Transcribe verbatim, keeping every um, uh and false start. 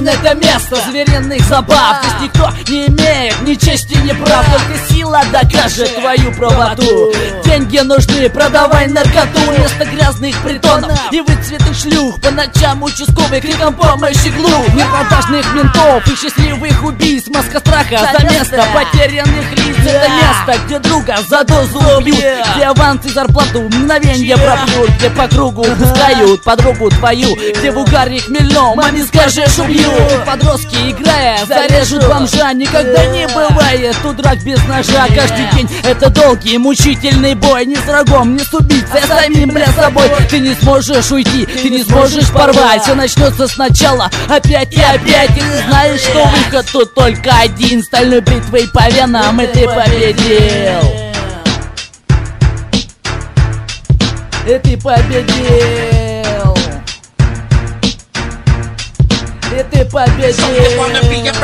Район — это место звериных забав. Здесь никто не имеет ни чести, ни прав. Только сила докажет твою правоту. Деньги нужны, продавай наркоту. Вместо грязных притонов и выцветных шлюх по ночам участковый криком помощи глух. Непродажных ментов и счастливых убийств. Маска страха за место потерянных лиц. Это место, где друга за дозу убьют, где аванс и зарплату мгновенье пропьют, где по кругу пускают подругу твою, где в угаре хмельном маме скажешь убью. Подростки, играя, зарежут бомжа. Никогда не бывает тут драк без ножа. Каждый день это долгий мучительный бой. Не с врагом, не с убийцей, а самим, бля, собой. Ты не сможешь уйти, ты не сможешь порвать. Все начнется сначала, опять и опять. И не знаешь, что выход тут только один. Стальной бритвой по венам, и ты победил. И ты победил. И ты победил.